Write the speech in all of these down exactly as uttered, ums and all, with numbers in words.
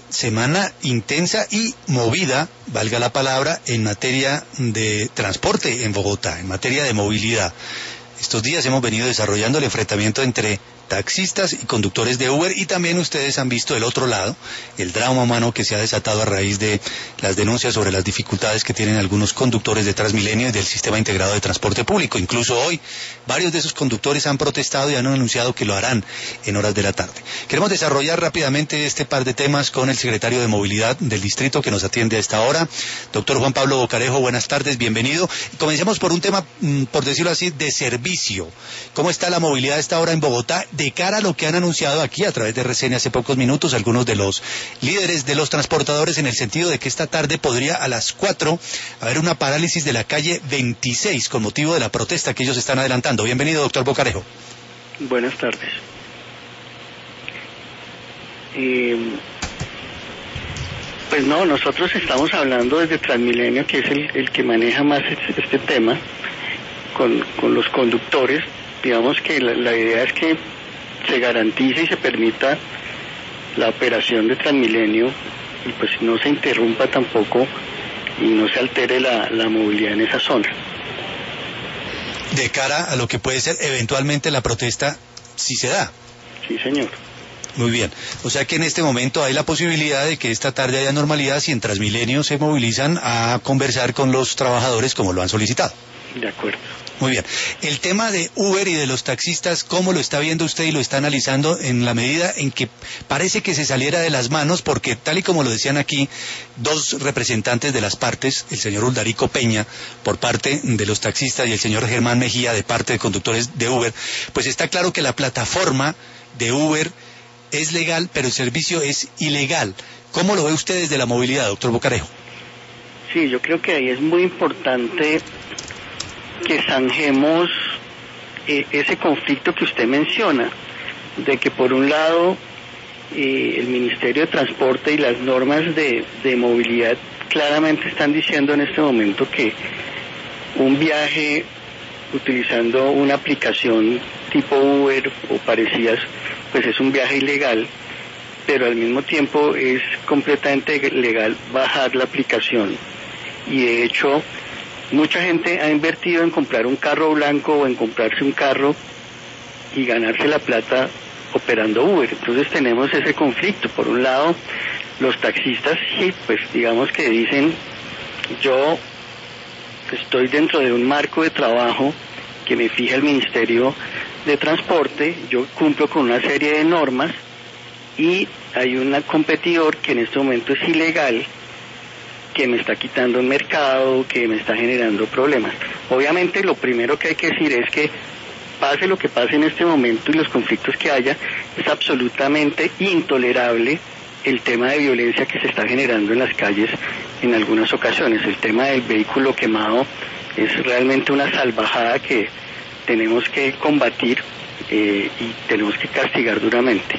semana intensa y movida, valga la palabra, en materia de transporte en Bogotá, en materia de movilidad. Estos días hemos venido desarrollando el enfrentamiento entre taxistas y conductores de Uber, y también ustedes han visto el otro lado, el drama humano que se ha desatado a raíz de las denuncias sobre las dificultades que tienen algunos conductores de Transmilenio y del sistema integrado de transporte público. Incluso hoy varios de esos conductores han protestado y han anunciado que lo harán en horas de la tarde. Queremos desarrollar rápidamente este par de temas con el secretario de Movilidad del distrito que nos atiende a esta hora, doctor Juan Pablo Bocarejo. Buenas tardes, bienvenido. Y comencemos por un tema, por decirlo así, de servicio. ¿Cómo está la movilidad a esta hora en Bogotá de cara a lo que han anunciado aquí a través de R C N hace pocos minutos algunos de los líderes de los transportadores, en el sentido de que esta tarde podría a las cuatro haber una parálisis de la calle veintiséis con motivo de la protesta que ellos están adelantando? Bienvenido, doctor Bocarejo. Buenas tardes. Eh, pues no, nosotros estamos hablando desde Transmilenio, que es el, el que maneja más este, este tema, con, con los conductores. Digamos que la, la idea es que se garantice y se permita la operación de Transmilenio y pues no se interrumpa tampoco y no se altere la, la movilidad en esa zona. De cara a lo que puede ser eventualmente la protesta, si se da. Sí, señor. Muy bien. O sea que en este momento hay la posibilidad de que esta tarde haya normalidad si en Transmilenio se movilizan a conversar con los trabajadores como lo han solicitado. De acuerdo. Muy bien. El tema de Uber y de los taxistas, ¿cómo lo está viendo usted y lo está analizando en la medida en que parece que se saliera de las manos? Porque tal y como lo decían aquí dos representantes de las partes, el señor Uldarico Peña por parte de los taxistas y el señor Germán Mejía de parte de conductores de Uber, pues está claro que la plataforma de Uber es legal, pero el servicio es ilegal. ¿Cómo lo ve usted desde la movilidad, doctor Bocarejo? Sí, yo creo que ahí es muy importante que zanjemos eh, ese conflicto que usted menciona, de que por un lado eh, el Ministerio de Transporte y las normas de, de movilidad claramente están diciendo en este momento que un viaje utilizando una aplicación tipo Uber o parecidas, pues es un viaje ilegal, pero al mismo tiempo es completamente legal bajar la aplicación. Y de hecho mucha gente ha invertido en comprar un carro blanco o en comprarse un carro y ganarse la plata operando Uber. Entonces tenemos ese conflicto. Por un lado, los taxistas, sí, pues digamos que dicen, yo estoy dentro de un marco de trabajo que me fija el Ministerio de Transporte, yo cumplo con una serie de normas y hay un competidor que en este momento es ilegal, que me está quitando el mercado, que me está generando problemas. Obviamente lo primero que hay que decir es que pase lo que pase en este momento y los conflictos que haya, es absolutamente intolerable el tema de violencia que se está generando en las calles en algunas ocasiones. El tema del vehículo quemado es realmente una salvajada que tenemos que combatir eh, y tenemos que castigar duramente.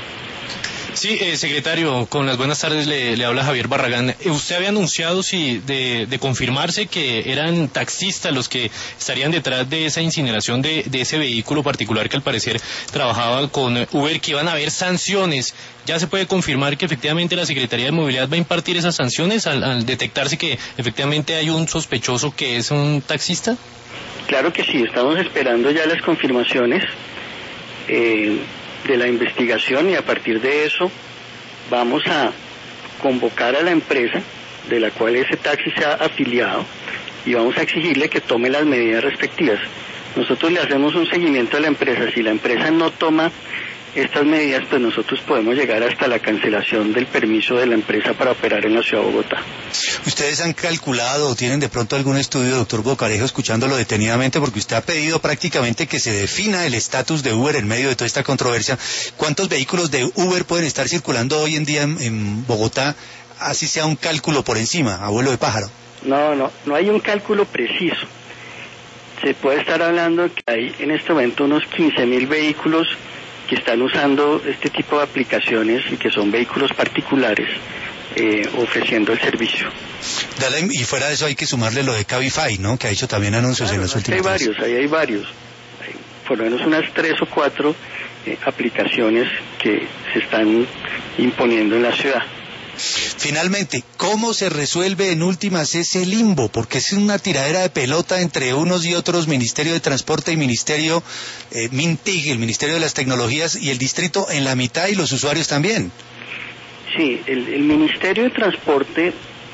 Sí, eh, secretario, con las buenas tardes le, le habla Javier Barragán. Usted había anunciado, sí, de, de confirmarse que eran taxistas los que estarían detrás de esa incineración de, de ese vehículo particular que al parecer trabajaba con Uber, que iban a haber sanciones. ¿Ya se puede confirmar que efectivamente la Secretaría de Movilidad va a impartir esas sanciones al, al detectarse que efectivamente hay un sospechoso que es un taxista? Claro que sí, estamos esperando ya las confirmaciones eh, de la investigación y a partir de eso vamos a convocar a la empresa de la cual ese taxi se ha afiliado y vamos a exigirle que tome las medidas respectivas. Nosotros le hacemos un seguimiento a la empresa. Si la empresa no toma estas medidas, pues nosotros podemos llegar hasta la cancelación del permiso de la empresa para operar en la ciudad de Bogotá. ¿Ustedes han calculado o tienen de pronto algún estudio, doctor Bocarejo, escuchándolo detenidamente, porque usted ha pedido prácticamente que se defina el estatus de Uber en medio de toda esta controversia? ¿Cuántos vehículos de Uber pueden estar circulando hoy en día en, en Bogotá, así sea un cálculo por encima, abuelo de pájaro? No, no, no hay un cálculo preciso. Se puede estar hablando que hay en este momento unos quince mil vehículos que están usando este tipo de aplicaciones y que son vehículos particulares eh, ofreciendo el servicio. Dale, y fuera de eso hay que sumarle lo de Cabify, ¿no? Que ha hecho también anuncios claro, en los no, últimos días. Hay varios, ahí hay varios. Hay por lo menos unas tres o cuatro eh, aplicaciones que se están imponiendo en la ciudad. Finalmente, ¿cómo se resuelve en últimas ese limbo? Porque es una tiradera de pelota entre unos y otros, Ministerio de Transporte y Ministerio eh, MINTIC, el Ministerio de las Tecnologías, y el distrito en la mitad y los usuarios también. Sí, el, el Ministerio de Transporte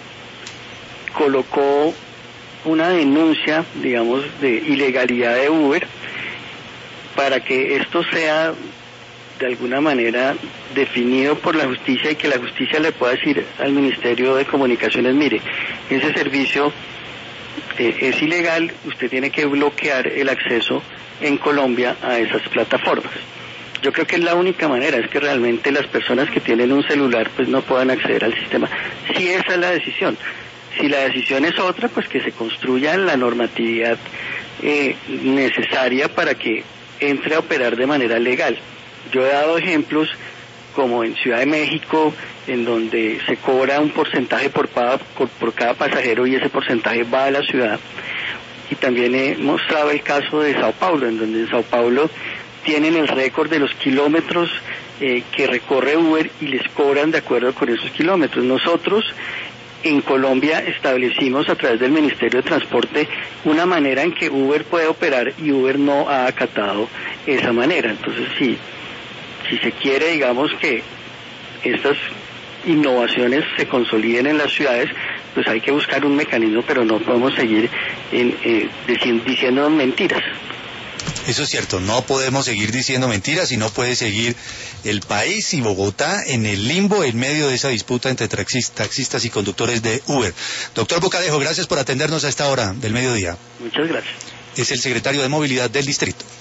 colocó una denuncia, digamos, de ilegalidad de Uber para que esto sea de alguna manera definido por la justicia y que la justicia le pueda decir al Ministerio de Comunicaciones, mire, ese servicio eh, es ilegal, usted tiene que bloquear el acceso en Colombia a esas plataformas. Yo creo que es la única manera, es que realmente las personas que tienen un celular pues no puedan acceder al sistema, si esa es la decisión. Si la decisión es otra, pues que se construya la normatividad eh, necesaria para que entre a operar de manera legal. Yo he dado ejemplos como en Ciudad de México, en donde se cobra un porcentaje por cada, por cada pasajero y ese porcentaje va a la ciudad. Y también he mostrado el caso de Sao Paulo, en donde en Sao Paulo tienen el récord de los kilómetros eh, que recorre Uber y les cobran de acuerdo con esos kilómetros. Nosotros en Colombia establecimos a través del Ministerio de Transporte una manera en que Uber puede operar y Uber no ha acatado esa manera. Entonces, sí, si se quiere, digamos, que estas innovaciones se consoliden en las ciudades, pues hay que buscar un mecanismo, pero no podemos seguir en, eh, diciendo, diciendo mentiras. Eso es cierto, no podemos seguir diciendo mentiras y no puede seguir el país y Bogotá en el limbo en medio de esa disputa entre taxistas y conductores de Uber. Doctor Bocadejo, gracias por atendernos a esta hora del mediodía. Muchas gracias. Es el secretario de Movilidad del distrito.